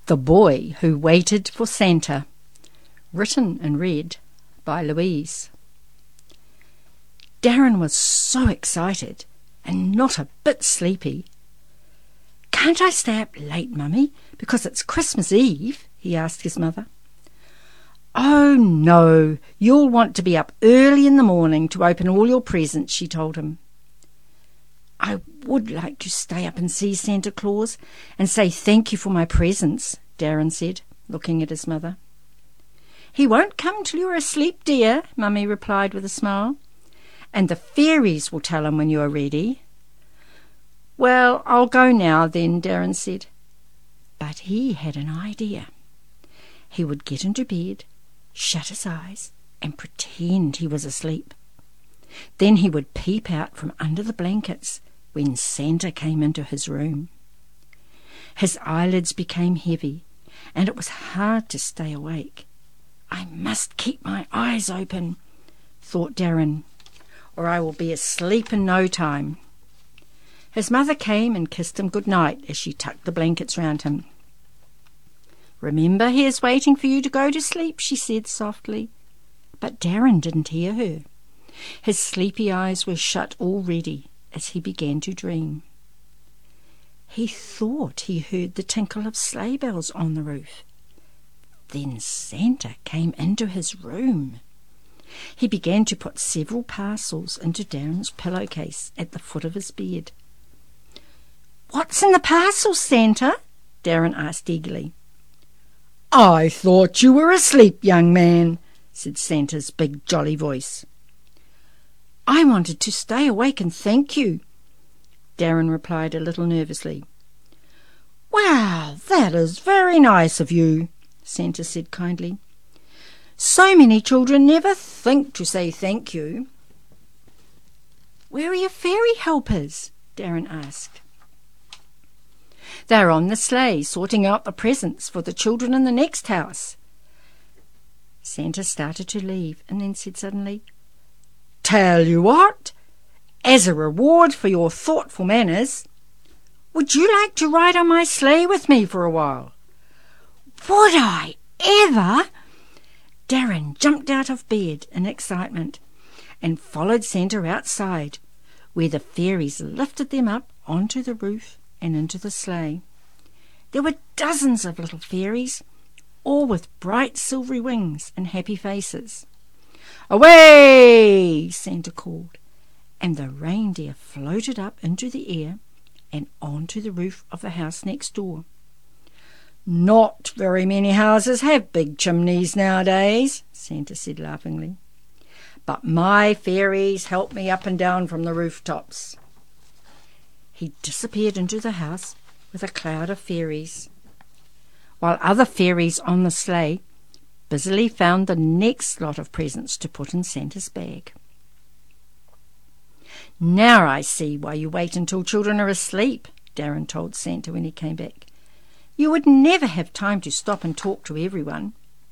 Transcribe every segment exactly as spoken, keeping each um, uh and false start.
The Boy Who Waited for Santa. Written and read by Louise. Darren was so excited and not a bit sleepy. "Can't I stay up late, Mummy, because it's Christmas Eve?" he asked his mother. "Oh, no, you'll want to be up early in the morning to open all your presents," she told him. "I would like to stay up and see Santa Claus and say thank you for my presents," Darren said, looking at his mother. "He won't come till you're asleep, dear," Mummy replied with a smile, "and the fairies will tell him when you are ready." "Well, I'll go now then," Darren said. But he had an idea. He would get into bed, shut his eyes, and pretend he was asleep. Then he would peep out from under the blankets when Santa came into his room. His eyelids became heavy, and it was hard to stay awake. "I must keep my eyes open," thought Darren, "or I will be asleep in no time." His mother came and kissed him good night as she tucked the blankets round him. "Remember, he is waiting for you to go to sleep," she said softly. But Darren didn't hear her. His sleepy eyes were shut already as he began to dream. He thought he heard the tinkle of sleigh bells on the roof. Then Santa came into his room. He began to put several parcels into Darren's pillowcase at the foot of his bed. "What's in the parcels, Santa?" Darren asked eagerly. "I thought you were asleep, young man," said Santa's big jolly voice. "I wanted to stay awake and thank you," Darren replied a little nervously. "Well, that is very nice of you," Santa said kindly. "So many children never think to say thank you." "Where are your fairy helpers?" Darren asked. "They're on the sleigh sorting out the presents for the children in the next house." Santa started to leave and then said suddenly, "Tell you what, as a reward for your thoughtful manners, would you like to ride on my sleigh with me for a while?" "Would I ever?" Darren jumped out of bed in excitement and followed Santa outside, where the fairies lifted them up onto the roof and into the sleigh. There were dozens of little fairies, all with bright silvery wings and happy faces. "Away!" Santa called, and the reindeer floated up into the air and onto the roof of the house next door. "Not very many houses have big chimneys nowadays," Santa said laughingly, "but my fairies help me up and down from the rooftops." He disappeared into the house with a cloud of fairies, while other fairies on the sleigh busily found the next lot of presents to put in Santa's bag. "Now I see why you wait until children are asleep," Darren told Santa when he came back. "You would never have time to stop and talk to everyone."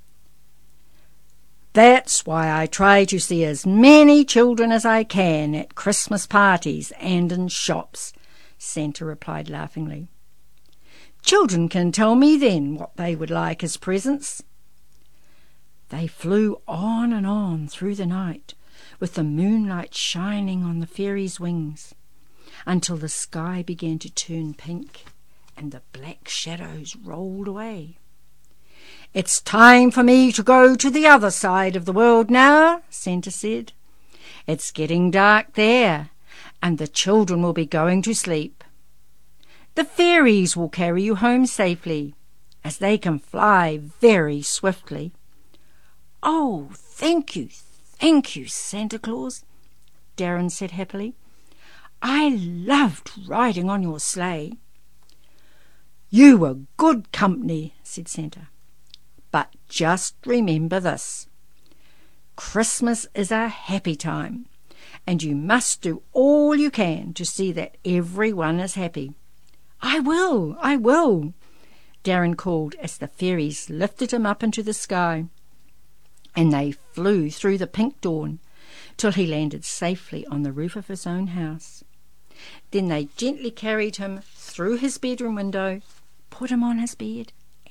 "That's why I try to see as many children as I can at Christmas parties and in shops," Santa replied laughingly. "Children can tell me then what they would like as presents." They flew on and on through the night, with the moonlight shining on the fairies' wings, until the sky began to turn pink and the black shadows rolled away. "It's time for me to go to the other side of the world now," Santa said. "It's getting dark there, and the children will be going to sleep. The fairies will carry you home safely, as they can fly very swiftly." "Oh, thank you, thank you, Santa Claus," Darren said happily. "I loved riding on your sleigh." "You were good company," said Santa. "But just remember this. Christmas is a happy time, and you must do all you can to see that everyone is happy." "I will, I will," Darren called as the fairies lifted him up into the sky, and they flew through the pink dawn till he landed safely on the roof of his own house. Then they gently carried him through his bedroom window, put him on his bed,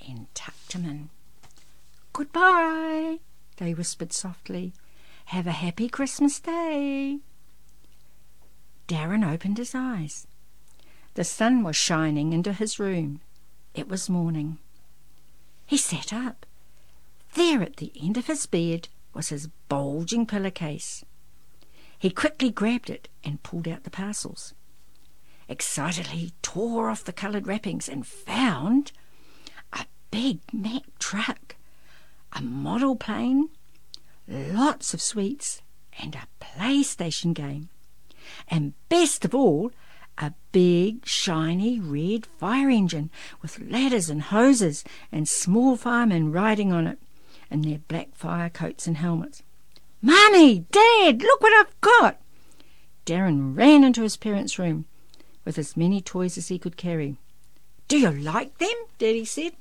and tucked him in. "Goodbye," they whispered softly. "Have a happy Christmas Day." Darren opened his eyes. The sun was shining into his room. It was morning. He sat up. There at the end of his bed was his bulging pillowcase. He quickly grabbed it and pulled out the parcels. Excitedly he tore off the coloured wrappings and found a big Mack truck, a model plane, lots of sweets, and a PlayStation game. And best of all, a big, shiny red fire engine with ladders and hoses and small firemen riding on it in their black fire coats and helmets. "Mummy! Dad! Look what I've got!" Darren ran into his parents' room with as many toys as he could carry. "Do you like them?" Daddy said.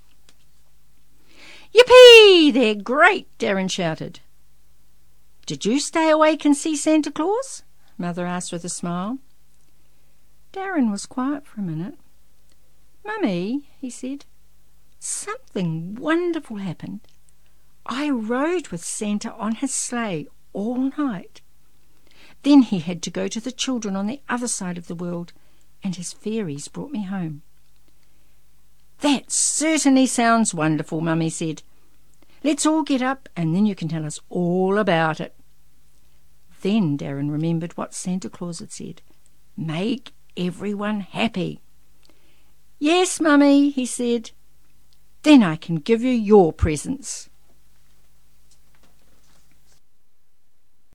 "Yippee! They're great!" Darren shouted. "Did you stay awake and see Santa Claus?" Mother asked with a smile. Darren was quiet for a minute. "Mummy," he said, "something wonderful happened. I rode with Santa on his sleigh all night. Then he had to go to the children on the other side of the world, and his fairies brought me home." "That certainly sounds wonderful," Mummy said. "Let's all get up and then you can tell us all about it." Then Darren remembered what Santa Claus had said. "Make everyone happy." "Yes, Mummy," he said. "Then I can give you your presents."